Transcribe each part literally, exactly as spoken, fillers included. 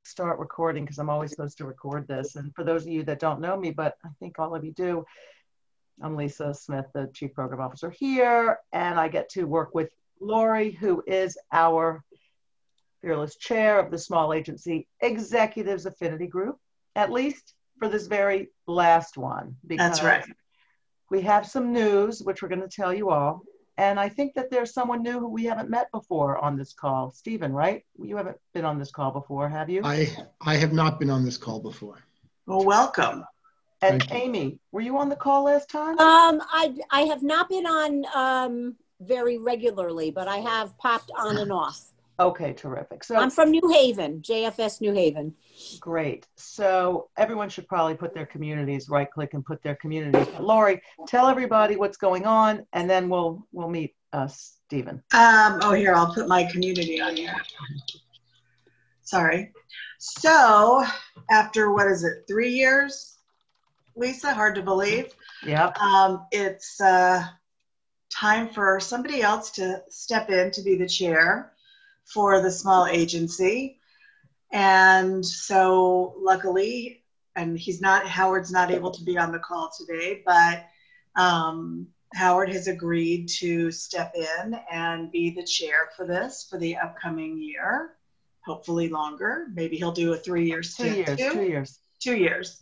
start recording because I'm always supposed to record this. And for those of you that don't know me, but I think all of you do, I'm Lisa Smith, the Chief Program Officer here, and I get to work with Lori, who is our fearless chair of the Small Agency Executives Affinity Group, at least for this very last one. That's right. We have some news, which we're going to tell you all. And I think that there's someone new who we haven't met before on this call. Stephen, right? You haven't been on this call before, have you? I, I have not been on this call before. Well, welcome. And Amy, were you on the call last time? Um, I, I have not been on um, very regularly, but I have popped on and off. Okay, terrific. So I'm from New Haven, J F S New Haven. Great. So everyone should probably put their communities, right click and put their communities. But Lori, tell everybody what's going on, and then we'll we'll meet uh, Stephen. Um, oh, here, I'll put my community on here. Sorry. So after, what is it, three years, Lisa? Hard to believe. Yeah. Um, it's uh, time for somebody else to step in to be the chair for the small agency. And so luckily, and he's not, Howard's not able to be on the call today, but um, Howard has agreed to step in and be the chair for this for the upcoming year, hopefully longer. Maybe he'll do a three-year stint. Two years, too. two years. Two years.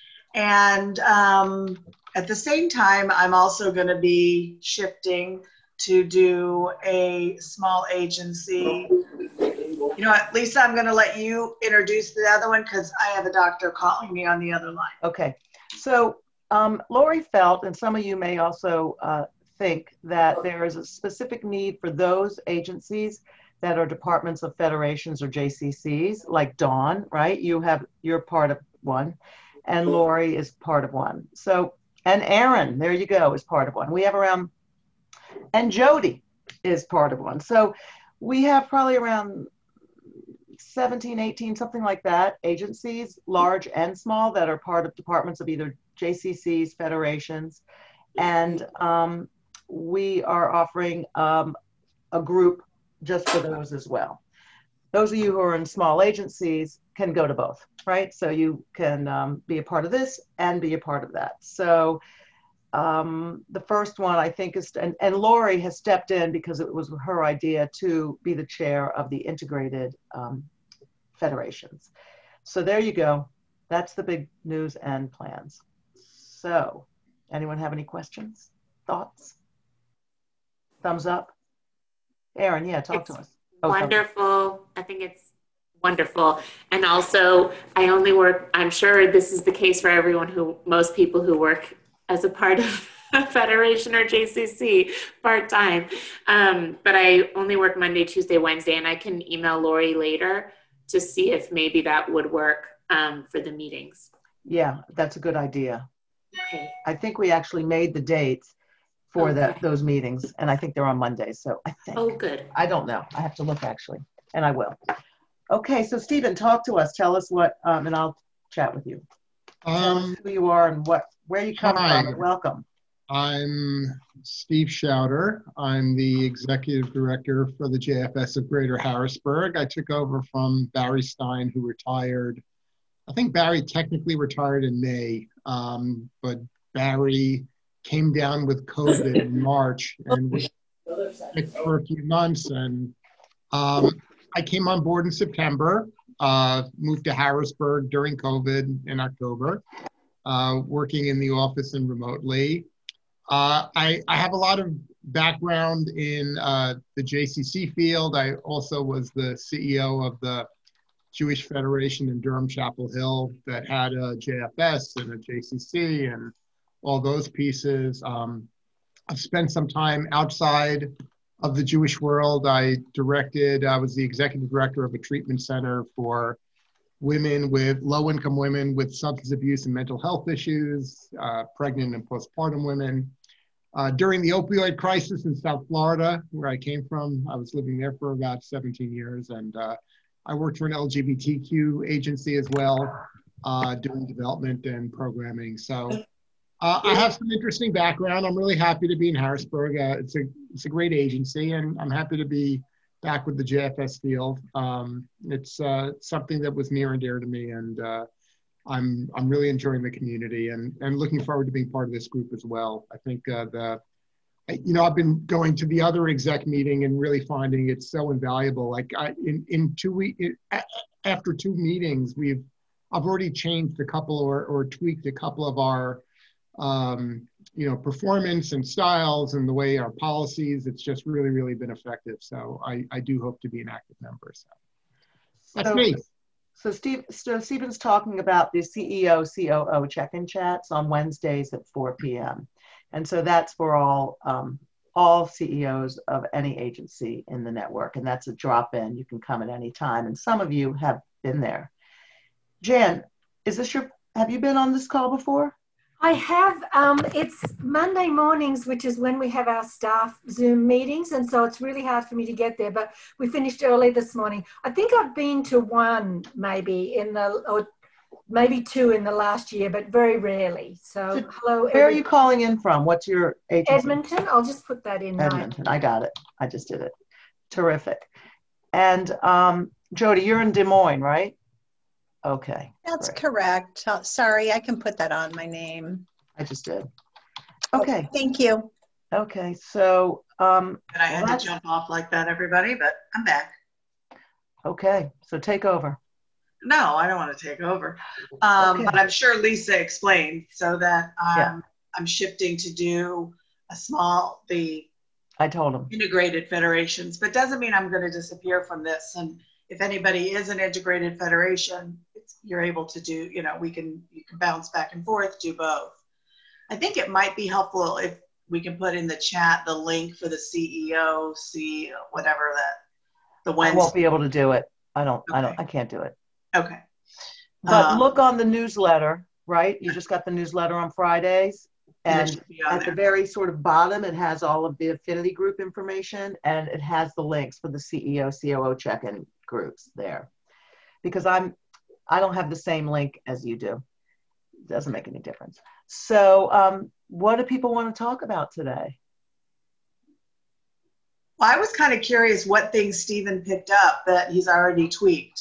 And um, at the same time, I'm also going to be shifting to do a small agency. You know what, Lisa, I'm going to let you introduce the other one because I have a doctor calling me on the other line. Okay. So um, Lori felt, and some of you may also uh, think, that there is a specific need for those agencies that are departments of federations or J C Cs, like Dawn, right? You have, you're part of one, and Lori is part of one. So, and Aaron, there you go, is part of one. We have around, and Jody is part of one. So we have probably around seventeen, eighteen, something like that, agencies, large and small, that are part of departments of either J C Cs, federations. And um, we are offering um, a group just for those as well. Those of you who are in small agencies can go to both, right? So you can um, be a part of this and be a part of that. So um, the first one, I think, is, and, and Lori has stepped in because it was her idea to be the chair of the integrated um, federations. So there you go. That's the big news and plans. So anyone have any questions, thoughts, thumbs up? Aaron, yeah, talk it's to us. Oh, wonderful. I think it's wonderful. And also, I only work, I'm sure this is the case for everyone who, most people who work as a part of a federation or J C C part-time. Um, but I only work Monday, Tuesday, Wednesday, and I can email Lori later to see if maybe that would work um, for the meetings. Yeah, that's a good idea. Okay. I think we actually made the dates for Okay. that those meetings, and I think they're on Mondays. So I think. Oh, good. I don't know. I have to look actually, and I will. Okay, so Stephen, talk to us. Tell us what, um, and I'll chat with you. Tell Um, us who you are and what, where you come hi. from. Welcome. I'm Steve Schauder. I'm the executive director for the J F S of Greater Harrisburg. I took over from Barry Stein, who retired. I think Barry technically retired in May, um, but Barry came down with COVID in March and was sick for a few months. And um, I came on board in September, uh, moved to Harrisburg during COVID in October, uh, working in the office and remotely. Uh, I, I have a lot of background in uh, the J C C field. I also was the C E O of the Jewish Federation in Durham Chapel Hill that had a J F S and a J C C and all those pieces. Um, I've spent some time outside of the Jewish world. I directed, I was the executive director of a treatment center for women with, low-income women with substance abuse and mental health issues, uh, pregnant and postpartum women. Uh, during the opioid crisis in South Florida, where I came from, I was living there for about seventeen years, and uh, I worked for an L G B T Q agency as well, uh, doing development and programming. So uh, I have some interesting background. I'm really happy to be in Harrisburg. Uh, it's a it's a great agency, and I'm happy to be back with the J F S field. Um, it's uh, something that was near and dear to me, and uh, I'm I'm really enjoying the community and and looking forward to being part of this group as well. I think uh, the you know I've been going to the other exec meeting and really finding it so invaluable. Like I, in in two weeks after two meetings, we've I've already changed a couple or or tweaked a couple of our um, you know performance and styles and the way our policies. It's just really really been effective. So I I do hope to be an active member. So that's So, me. so Steve, so Stephen's talking about the C E O, C O O check-in chats on Wednesdays at four p m And so that's for all, um, all C E Os of any agency in the network. And that's a drop-in. You can come at any time. And some of you have been there. Jan, is this your, have you been on this call before? I have, um, it's Monday mornings, which is when we have our staff Zoom meetings. And so it's really hard for me to get there, but we finished early this morning. I think I've been to one maybe in the, or maybe two in the last year, but very rarely. So, So hello. Where are you calling in from? What's your agency? Edmonton. I'll just put that in. Edmonton. I got it. I just did it. Terrific. And um, Jody, you're in Des Moines, right? Okay. That's great. correct. Uh, Sorry, I can put that on my name. I just did. Okay. Thank you. Okay. So, um, And I had well, to jump off like that, everybody, but I'm back. okay. So take over. No, I don't want to take over. Um, Okay. But I'm sure Lisa explained so that um, Yeah. I'm shifting to do a small, the I told him. integrated federations, but doesn't mean I'm going to disappear from this. And if anybody is an integrated federation, it's, you're able to do, you know, we can, you can bounce back and forth, do both. I think it might be helpful if we can put in the chat the link for the C E O, C, whatever that, the I Wednesday. won't be able to do it. I don't, I don't, Okay. I can't do it. Okay. But Um, look on the newsletter, right? You just got the newsletter on Fridays. and it And should be on at the there. very sort of bottom, it has all of the affinity group information and it has the links for the C E O, C O O check-in groups there. Because I'm, I don't have the same link as you do. It doesn't make any difference. So um, what do people want to talk about today? Well, I was kind of curious what things Stephen picked up that he's already tweaked.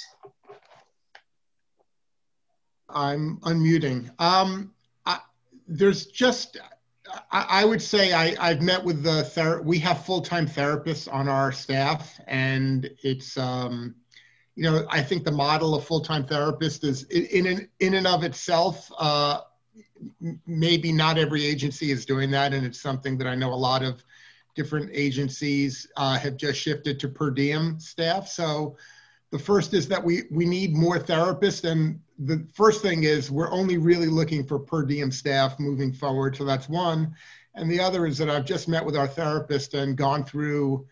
I'm unmuting. Um, I, there's just, I, I would say I, I've met with the, ther we have full-time therapists on our staff, and it's, um, you know, I think the model of full-time therapist is in, in, in and of itself, uh, maybe not every agency is doing that, and it's something that I know a lot of different agencies uh, have just shifted to per diem staff. So the first is that we, we need more therapists, and the first thing is we're only really looking for per diem staff moving forward. So that's one. And the other is that I've just met with our therapist and gone through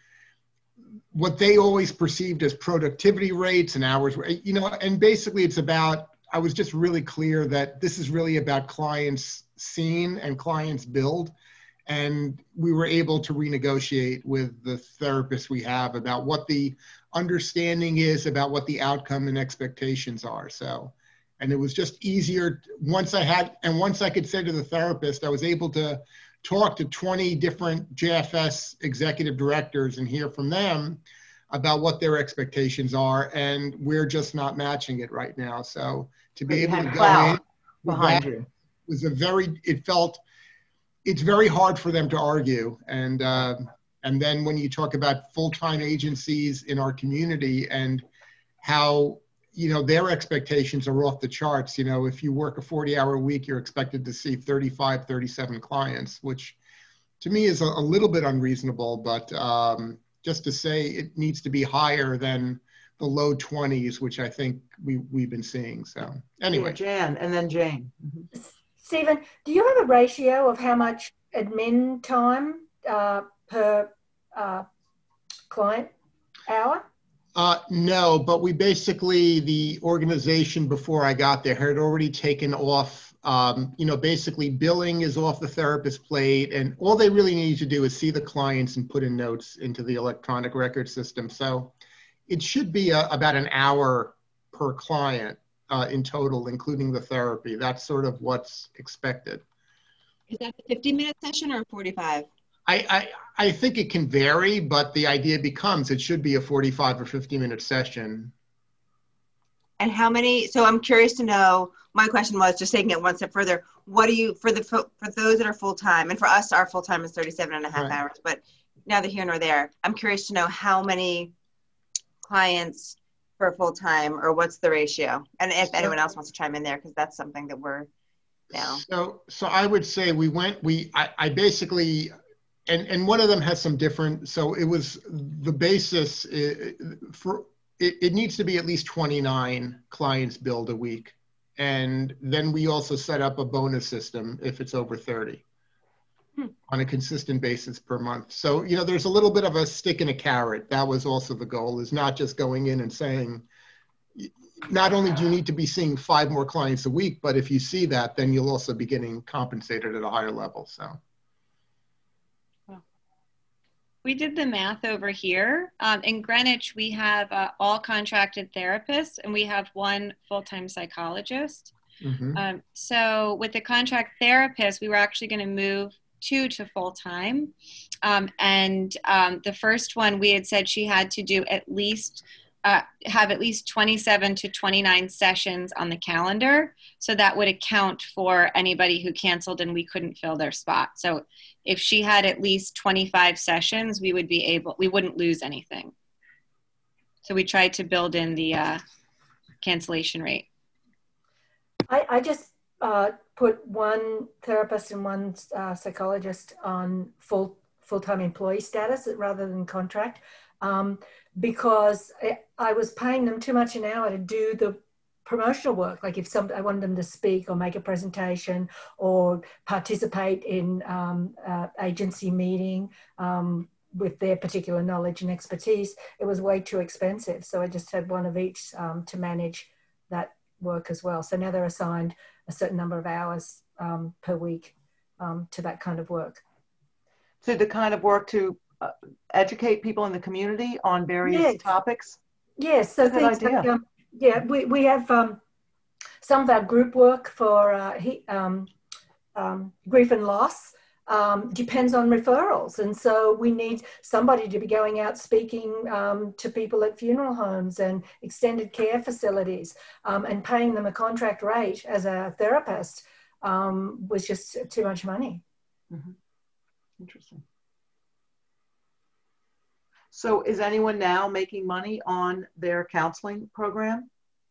what they always perceived as productivity rates and hours, you know, and basically it's about, I was just really clear that this is really about clients seen and clients billed. And we were able to renegotiate with the therapists we have about what the understanding is about what the outcome and expectations are. So, and it was just easier once I had, and once I could say to the therapist, I was able to talk to twenty different J F S executive directors and hear from them about what their expectations are. And we're just not matching it right now. So to be able to go in behind you was a very, it felt, it's very hard for them to argue. And, uh, and then when you talk about full-time agencies in our community and how, you know, their expectations are off the charts. You know, if you work a forty hour week, you're expected to see thirty-five, thirty-seven clients, which to me is a, a little bit unreasonable, but um, just to say it needs to be higher than the low twenties, which I think we, we've been seeing. So anyway. Yeah, Jan, and then Jane. Mm-hmm. Stephen, do you have a ratio of how much admin time uh, per uh, client hour? Uh, no, but we basically, the organization before I got there had already taken off, um, you know, basically billing is off the therapist's plate, and all they really need to do is see the clients and put in notes into the electronic record system. So it should be a, about an hour per client uh, in total, including the therapy. That's sort of what's expected. Is that a fifty minute session or forty-five? I, I, I think it can vary, but the idea becomes it should be a forty-five or fifty minute session. And how many, so I'm curious to know, my question was just taking it one step further. What do you, for the, for those that are full-time, and for us, our full-time is thirty-seven and a half Right. hours, but neither here nor there. I'm curious to know how many clients per full-time, or what's the ratio? And if So- anyone else wants to chime in there, because that's something that we're now. So, so I would say we went, we, I, I basically, and, and one of them has some different, so it was the basis uh, for, it, it needs to be at least twenty-nine clients billed a week. And then we also set up a bonus system if it's over thirty Hmm. on a consistent basis per month. So, you know, there's a little bit of a stick and a carrot. That was also the goal, is not just going in and saying, not only do you need to be seeing five more clients a week, but if you see that, then you'll also be getting compensated at a higher level. So. We did the math over here. Um, in Greenwich, we have uh, all contracted therapists, and we have one full-time psychologist. Mhm. Um, so with the contract therapist, we were actually going to move two to full-time. Um, and um, the first one, we had said she had to do at least Uh, have at least twenty-seven to twenty-nine sessions on the calendar. So that would account for anybody who canceled and we couldn't fill their spot. So if she had at least twenty-five sessions, we would be able, we wouldn't lose anything. So we tried to build in the uh, cancellation rate. I, I just uh, put one therapist and one uh, psychologist on full full-time employee status rather than contract, um, because I, I was paying them too much an hour to do the promotional work. Like if some, I wanted them to speak or make a presentation or participate in um, uh, agency meeting um, with their particular knowledge and expertise, it was way too expensive. So I just had one of each um, to manage that work as well. So now they're assigned a certain number of hours um, per week um, to that kind of work. So the kind of work to uh, educate people in the community on various Yes. topics? Yes, so Good things idea. like, um, yeah, we, we have um, some of our group work for uh, he, um, um, grief and loss um, depends on referrals. And so we need somebody to be going out speaking um, to people at funeral homes and extended care facilities um, and paying them a contract rate as a therapist um, was just too much money. Mm-hmm. Interesting. So is anyone now making money on their counseling program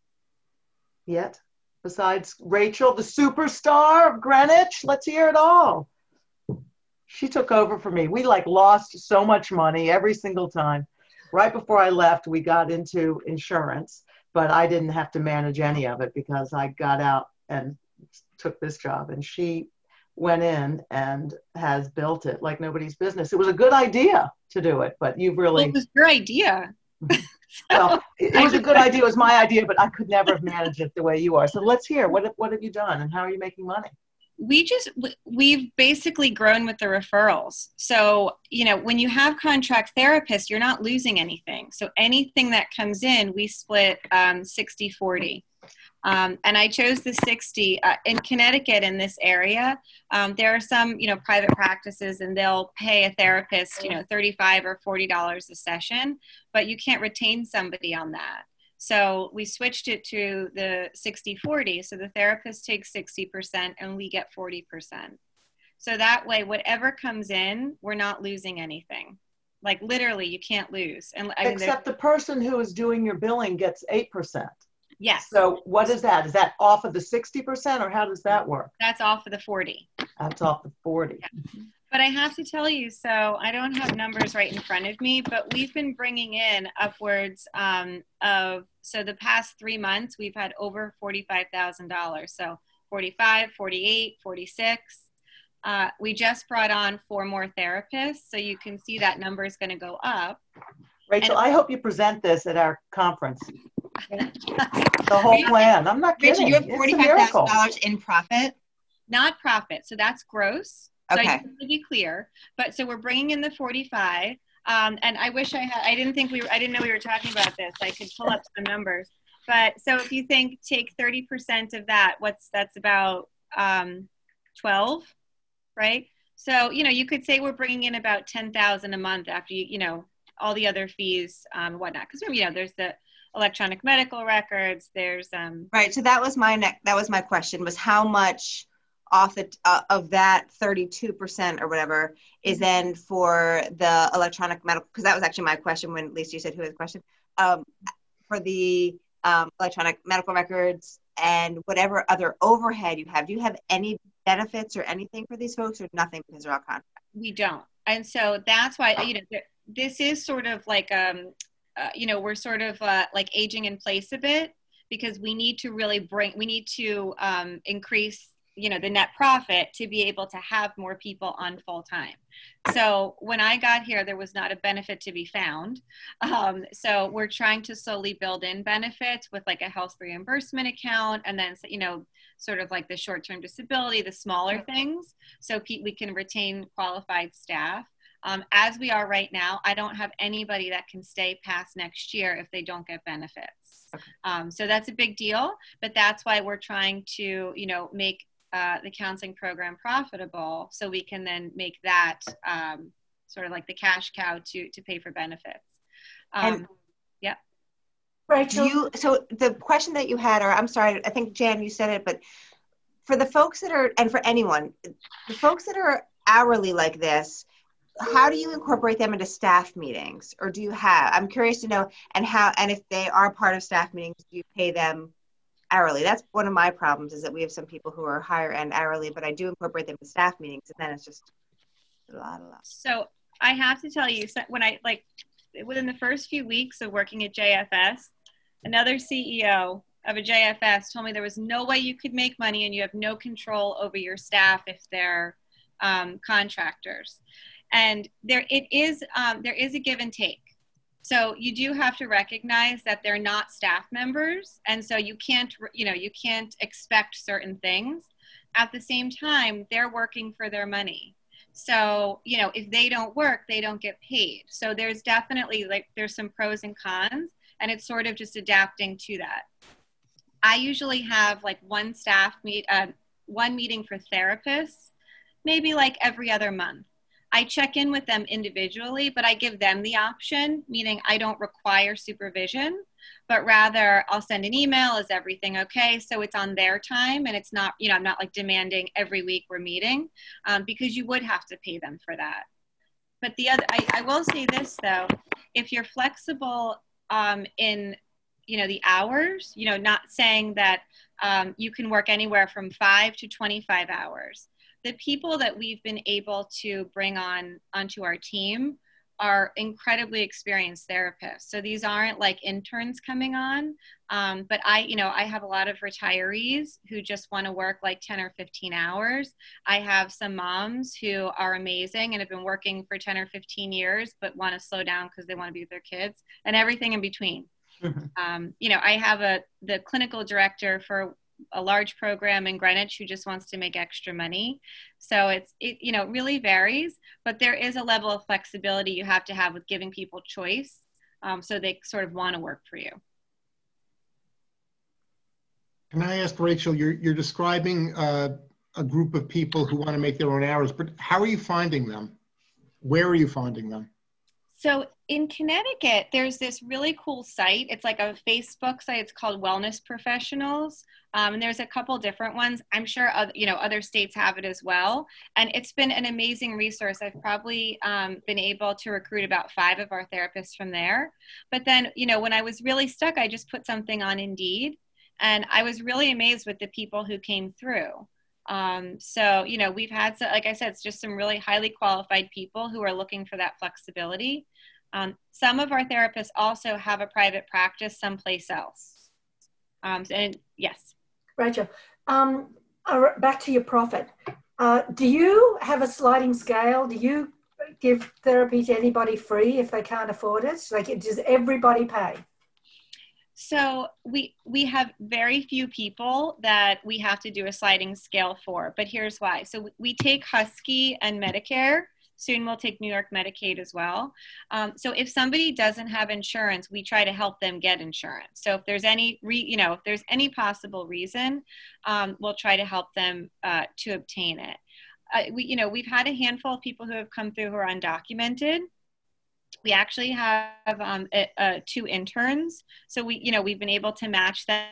yet? Besides Rachel, the superstar of Greenwich? Let's hear it all. She took over for me. We like lost so much money every single time. Right before I left, we got into insurance, but I didn't have to manage any of it because I got out and took this job, and she went in and has built it like nobody's business. It was a good idea to do it, but you've really... Well, it was your idea. Well, it, it was a good idea. It was my idea, but I could never have managed it the way you are. So let's hear, what, what have you done and how are you making money? We just, we've basically grown with the referrals. So, you know, when you have contract therapists, you're not losing anything. So anything that comes in, we split um, sixty forty. Um, and I chose the sixty uh, in Connecticut in this area. Um, there are some, you know, private practices and they'll pay a therapist, you know, thirty-five or forty dollars a session, but you can't retain somebody on that. So we switched it to the sixty forty. So the therapist takes sixty percent and we get forty percent. So that way, whatever comes in, we're not losing anything. Like literally, you can't lose. And I mean, Except the person who is doing your billing gets eight percent. yes. So what is that? Is that off of the sixty percent or how does that work? That's off of the forty. That's off the forty. Yeah. But I have to tell you, so I don't have numbers right in front of me, but we've been bringing in upwards um, of, so the past three months, we've had over forty-five thousand dollars. So forty-five, forty-eight, forty-six. Uh, we just brought on four more therapists. So you can see that number is going to go up. Rachel, And- I hope you present this at our conference. The whole plan. I'm not kidding. Rachel, you have It's a forty-five miracle. thousand dollars in profit? Not profit. So that's gross. So Okay. I just want to be clear. But so we're bringing in the forty-five. Um, and I wish I had, I didn't think we were, I didn't know we were talking about this. I could pull up some numbers. But so if you think, take thirty percent of that, what's, that's about um, twelve, right? So, you know, you could say we're bringing in about ten thousand a month after, you, you know, all the other fees um, and whatnot. Because, you know, there's the electronic medical records, there's... Um, right, so that was my next, that was my question, was how much off the, uh, of that thirty-two percent or whatever is then for the electronic medical, because that was actually my question when Lisa, you said who had the question, um, for the um, electronic medical records and whatever other overhead you have. Do you have any benefits or anything for these folks, or nothing because they're all contract? We don't. And so that's why, you know, this is sort of like, um, uh, you know, we're sort of uh, like aging in place a bit, because we need to really bring, we need to um, increase, you know, the net profit to be able to have more people on full time. So when I got here, there was not a benefit to be found. Um, so we're trying to slowly build in benefits with like a health reimbursement account, and then, you know, sort of like the short-term disability, the smaller things, so we can retain qualified staff. Um, as we are right now, I don't have anybody that can stay past next year if they don't get benefits. Okay. Um, so that's a big deal, but that's why we're trying to, you know, make uh, the counseling program profitable, so we can then make that um, sort of like the cash cow to, to pay for benefits. Um, And yeah. Rachel? You, so the question that you had, or I'm sorry, I think Jan, you said it, but for the folks that are, and for anyone, the folks that are hourly like this, how do you incorporate them into staff meetings? Or do you have, I'm curious to know, and how, and if they are part of staff meetings, do you pay them hourly? That's one of my problems, is that we have some people who are higher end hourly, but I do incorporate them in staff meetings, and then it's just a lot, a lot. So I have to tell you, when I, like, within the first few weeks of working at J F S, another C E O of a J F S told me there was no way you could make money and you have no control over your staff if they're um, contractors. And there it is, um, there is a give and take. So you do have to recognize that they're not staff members, and so you can't, you know, you can't expect certain things. At the same time, they're working for their money. So, you know, if they don't work, they don't get paid. So there's definitely, like, there's some pros and cons, and it's sort of just adapting to that. I usually have like one staff meet, uh, one meeting for therapists, maybe like every other month. I check in with them individually, but I give them the option, meaning I don't require supervision, but rather I'll send an email, is everything okay? So it's on their time, and it's not, you know, I'm not like demanding every week we're meeting, um, because you would have to pay them for that. But the other, I, I will say this though, if you're flexible um, in, you know, the hours, you know, not saying that um, you can work anywhere from five to twenty-five hours. The people that we've been able to bring on onto our team are incredibly experienced therapists. So these aren't like interns coming on, um, but I, you know, I have a lot of retirees who just want to work like ten or fifteen hours. I have some moms who are amazing and have been working for ten or fifteen years, but want to slow down because they want to be with their kids, and everything in between. Mm-hmm. Um, you know, I have a, the clinical director for a large program in Greenwich who just wants to make extra money. So it's, it, you know, really varies, but there is a level of flexibility you have to have with giving people choice, um, so they sort of want to work for you. Can I ask, Rachel, you're, you're describing uh, a group of people who want to make their own hours, but how are you finding them? Where are you finding them? So in Connecticut, there's this really cool site. It's like a Facebook site. It's called Wellness Professionals. Um, and there's a couple different ones. I'm sure other, you know, other states have it as well. And it's been an amazing resource. I've probably um, been able to recruit about five of our therapists from there. But then, you know, when I was really stuck, I just put something on Indeed. And I was really amazed with the people who came through. Um, so, you know, we've had, so, like I said, it's just some really highly qualified people who are looking for that flexibility. Um, some of our therapists also have a private practice someplace else. Um, and yes. Rachel, um, uh, back to your profit. Uh, do you have a sliding scale? Do you give therapy to anybody free if they can't afford it? Like, does everybody pay? So we we have very few people that we have to do a sliding scale for, but here's why. So we take Husky and Medicare. Soon we'll take New York Medicaid as well. Um, so if somebody doesn't have insurance, we try to help them get insurance. So if there's any, re, you know, if there's any possible reason, um, we'll try to help them uh, to obtain it. uh, we, you know, we've had a handful of people who have come through who are undocumented. We actually have um, a, a, two interns. So we, you know, we've been able to match them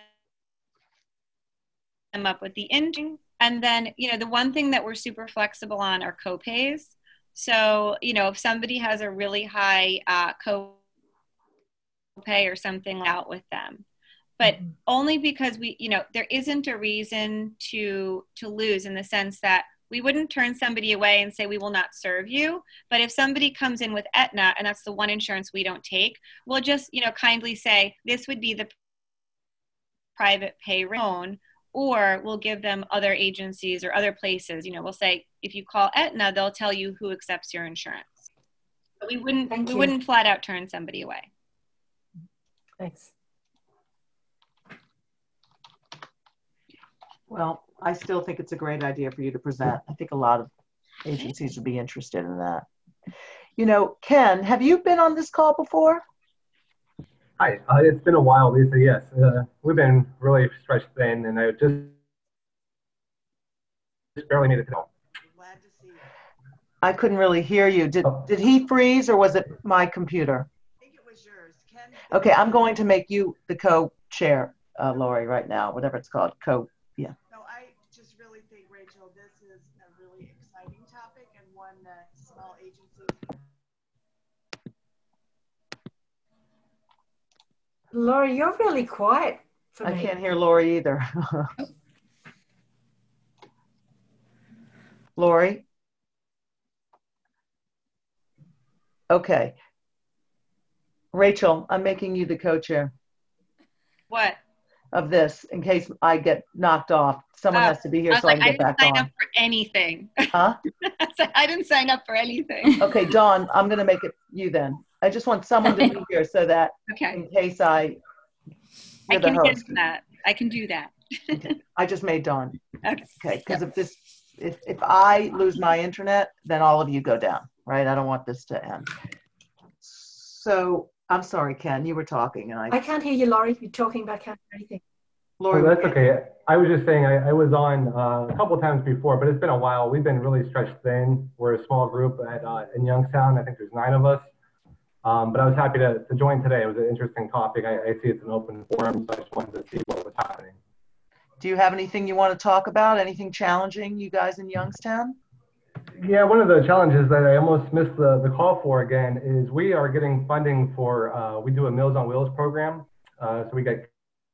up with the intern. And then, you know, the one thing that we're super flexible on are copays. So, you know, if somebody has a really high uh, copay or something out with them, but mm-hmm. only because we, you know, there isn't a reason to to lose, in the sense that we wouldn't turn somebody away and say we will not serve you. But if somebody comes in with Aetna, and that's the one insurance we don't take, we'll just, you know, kindly say this would be the private pay loan, or we'll give them other agencies or other places. You know, we'll say, if you call Aetna, they'll tell you who accepts your insurance. But we wouldn't, Thank we you. wouldn't flat out turn somebody away. Thanks. Well, I still think it's a great idea for you to present. I think a lot of agencies would be interested in that. You know, Ken, have you been on this call before? Hi, uh, it's been a while, Lisa. Yes, uh, we've been really stretched thin, and I just, just barely made it to know. Glad to see you. I couldn't really hear you. Did, Oh. did he freeze, or was it my computer? I think it was yours. Ken, Okay, I'm going to make you the co-chair, uh, Lori, right now, whatever it's called, co, yeah. No, I just really think, Rachel, this is a really exciting topic, and one that small agencies. Laura, you're really quiet for I me. can't hear Lori either. Lori? Okay. Rachel, I'm making you the co-chair What? of this in case I get knocked off. Someone Oh, has to be here I was so I like, can I get didn't back sign on. up for anything. Huh? I didn't sign up for anything. Okay, Dawn, I'm going to make it you then. I just want someone to be here so that Okay. in case I, I you're the can host. handle that. I can do that. Okay. I just made Dawn. Okay. Okay, because if this, if, if I lose my internet, then all of you go down, right? I don't want this to end. So, I'm sorry, Ken, you were talking and I, I can't hear you, Laurie. You're talking, but I can't hear anything. Lori. Oh, that's okay. I was just saying, I, I was on uh, a couple times before, but it's been a while. We've been really stretched thin. We're a small group at uh, in Youngstown. I think there's nine of us. Um, but I was happy to, to join today. It was an interesting topic. I, I see it's an open forum, so I just wanted to see what was happening. Do you have anything you want to talk about? Anything challenging, you guys in Youngstown? Yeah, one of the challenges that I almost missed the, the call for again is we are getting funding for, uh, we do a Meals on Wheels program. Uh, so we get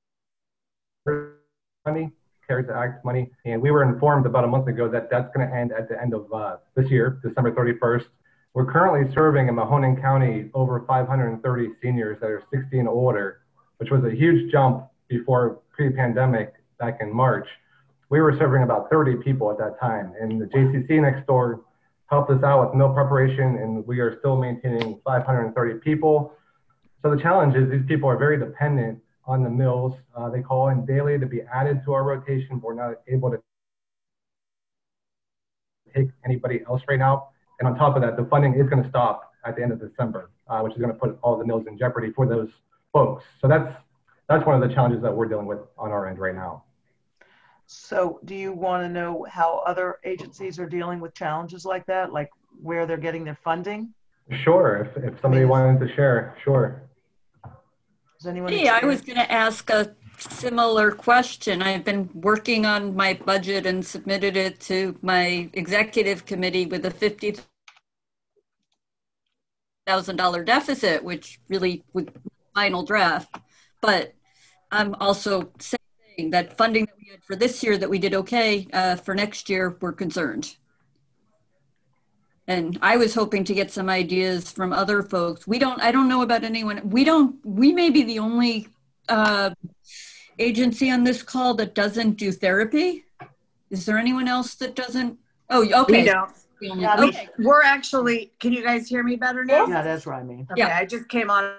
money, CARES Act money, and we were informed about a month ago that that's going to end at the end of uh, this year, December thirty-first. We're currently serving in Mahoning County over five hundred thirty seniors that are sixty and older, which was a huge jump before pre-pandemic back in March. We were serving about thirty people at that time, and the J C C next door helped us out with no preparation, and we are still maintaining five hundred thirty people. So the challenge is these people are very dependent on the meals. Uh, they call in daily to be added to our rotation, but we're not able to take anybody else right now. And on top of that, the funding is going to stop at the end of December, uh, which is going to put all the meals in jeopardy for those folks. So that's that's one of the challenges that we're dealing with on our end right now. So do you want to know how other agencies are dealing with challenges like that, like where they're getting their funding? Sure, if, if somebody wanted to share, sure. Does anyone? Hey, I was going to ask a similar question. I've been working on my budget and submitted it to my executive committee with a fifty thousand dollars deficit, which really would final draft. But I'm also saying that funding that we had for this year that we did okay, uh, for next year, we're concerned. And I was hoping to get some ideas from other folks. We don't, I don't know about anyone. We don't, we may be the only uh, agency on this call that doesn't do therapy. Is there anyone else that doesn't? Oh, okay. We don't. The only, Yeah, okay. We're actually, can you guys hear me better now? Yeah, that's what I mean. Okay, Yeah. I just came on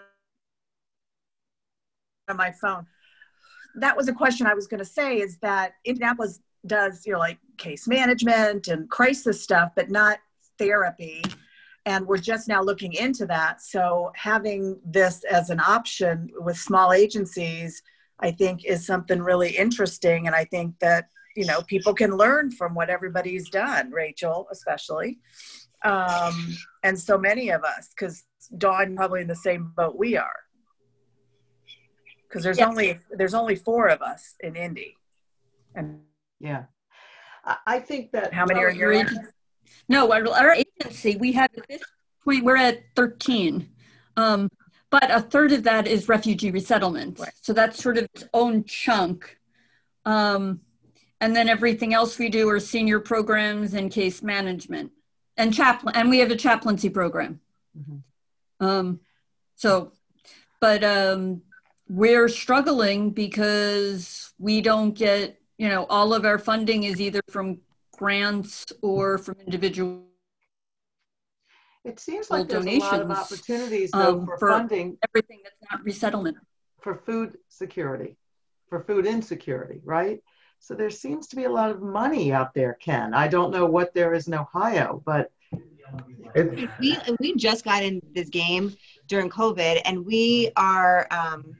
on my phone. That was a question I was going to say, is that Indianapolis does, you know, like case management and crisis stuff, but not therapy. And we're just now looking into that. So having this as an option with small agencies, I think is something really interesting. And I think that, you know, people can learn from what everybody's done, Rachel, especially. Um, and so many of us, because Dawn probably in the same boat we are. Because there's Yes. only there's only four of us in Indy. And Yeah. I, I think that. how many are in your agency? No, our, our agency, we have at this point, we're at thirteen. Um, but a third of that is refugee resettlement. Right. So that's sort of its own chunk. Um, and then everything else we do are senior programs and case management and chaplain, and we have a chaplaincy program. Mm-hmm. Um, so, but um, we're struggling because we don't get, you know, all of our funding is either from grants or from individual. It seems like there's a lot of opportunities though, um, for, for funding everything that's not resettlement. For food security, for food insecurity, right? So there seems to be a lot of money out there, Ken. I don't know what there is in Ohio, but it's, we we just got in this game during COVID, and we are um,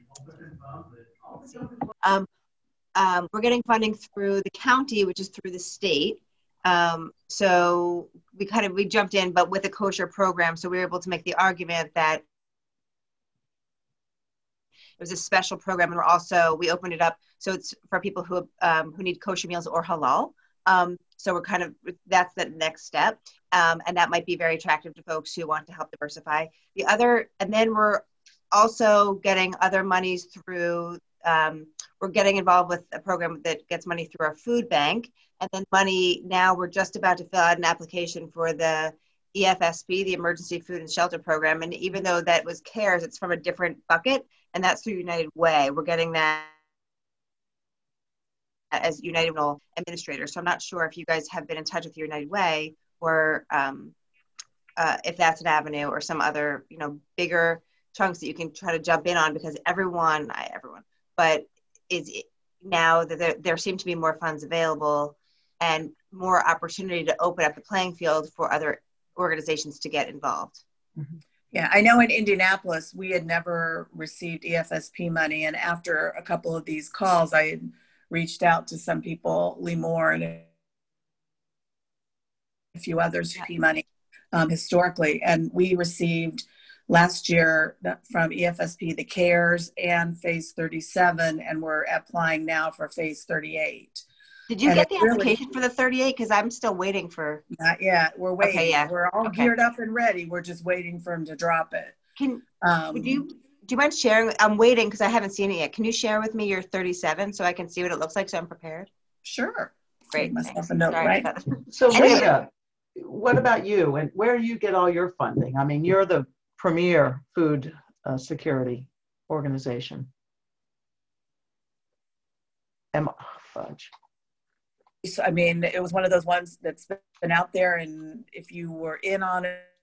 um, um, we're getting funding through the county, which is through the state. Um, so we kind of, we jumped in, but with a kosher program. So we were able to make the argument that it was a special program. And we're also, we opened it up. So it's for people who, um, who need kosher meals or halal. Um, so we're kind of, that's the next step. Um, and that might be very attractive to folks who want to help diversify. The other, and then we're also getting other monies through, um, we're getting involved with a program that gets money through our food bank. And then money, now we're just about to fill out an application for the E F S P, the Emergency Food and Shelter Program. And even though that was CARES, it's from a different bucket, and that's through United Way. We're getting that as United Way administrators. So I'm not sure if you guys have been in touch with United Way, or um, uh, if that's an avenue or some other, you know, bigger chunks that you can try to jump in on, because everyone, not everyone, but is now that there, there seem to be more funds available and more opportunity to open up the playing field for other organizations to get involved. Mm-hmm. Yeah, I know in Indianapolis, we had never received E F S P money. And after a couple of these calls, I had reached out to some people, Lee Moore and a few others, P money um, historically. And we received last year from E F S P, the CARES and phase thirty-seven, and we're applying now for phase thirty-eight. Did you and get the really, application for the thirty-eight? Because I'm still waiting for. Not yet. We're waiting. Okay, yeah. We're all okay. geared up and ready. We're just waiting for him to drop it. Can um, would you do you mind sharing? I'm waiting because I haven't seen it yet. Can you share with me your thirty-seven so I can see what it looks like so I'm prepared? Sure. Great. Myself a note, Sorry right? So Linda, what about you, and where do you get all your funding? I mean, you're the premier food uh, security organization. Am oh, fudge. So, I mean, it was one of those ones that's been out there, and if you were in on it